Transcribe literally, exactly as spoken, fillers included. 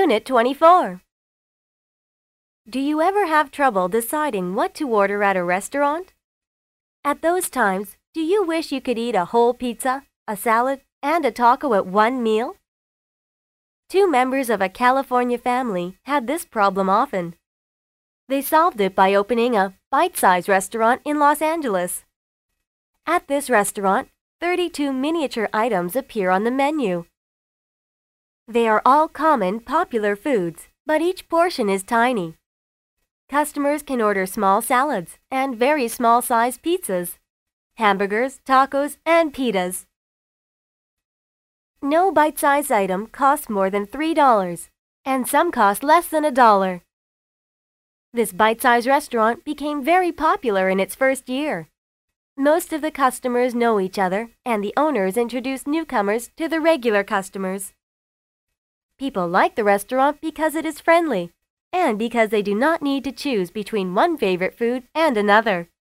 Unit twenty-four. Do you ever have trouble deciding what to order at a restaurant? At those times, do you wish you could eat a whole pizza, a salad, and a taco at one meal? Two members of a California family had this problem often. They solved it by opening a bite-sized restaurant in Los Angeles. At this restaurant, thirty-two miniature items appear on the menu. They are all common, popular foods, but each portion is tiny. Customers can order small salads and very small-sized pizzas, hamburgers, tacos, and pitas. No bite-sized item costs more than three dollars, and some cost less than a dollar. This bite-sized restaurant became very popular in its first year. Most of the customers know each other, and the owners introduce newcomers to the regular customers. People like the restaurant because it is friendly, and because they do not need to choose between one favorite food and another.